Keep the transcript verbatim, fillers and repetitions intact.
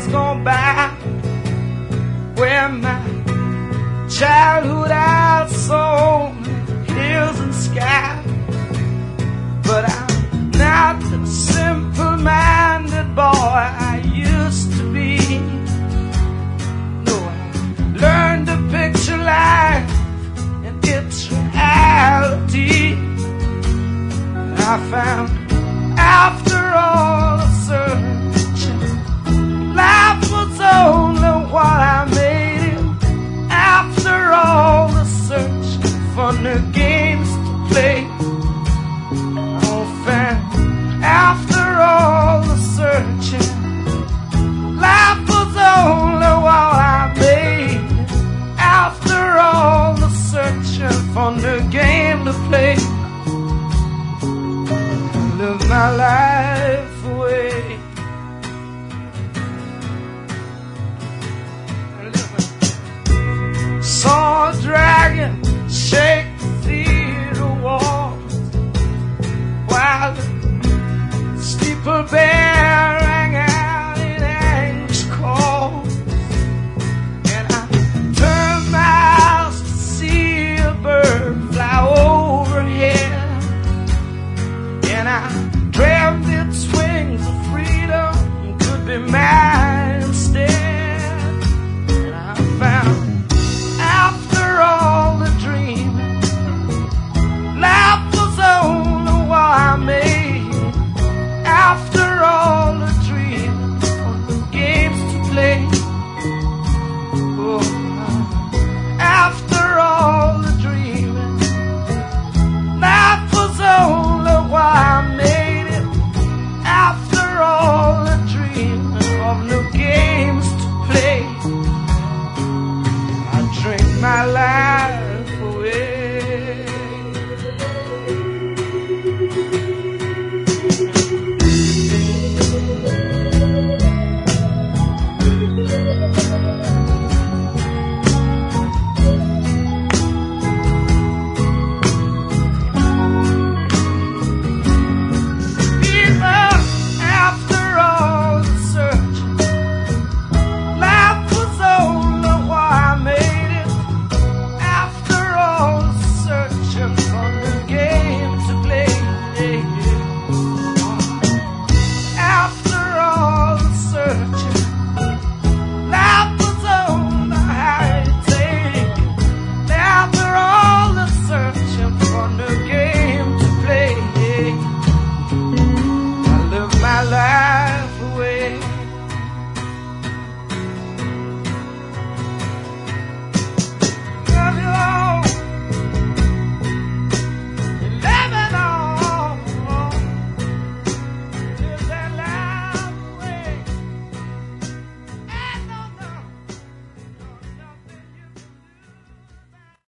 gone by, where my childhood I saw hills and sky. But I'm not the simple-minded boy I used to be. No, I learned to picture life and its reality. I found after all the searching, life was only what I made it. After all the searching for new games to play, oh, found after all the searching, life was only what I made it. After all the searching for new game to play, live my life away. Saw a dragon shake the theater walls, while the steeple bell rang out in anguish calls. And I turned my eyes to see a bird fly overhead, and I dreamt its wings of freedom could be mine.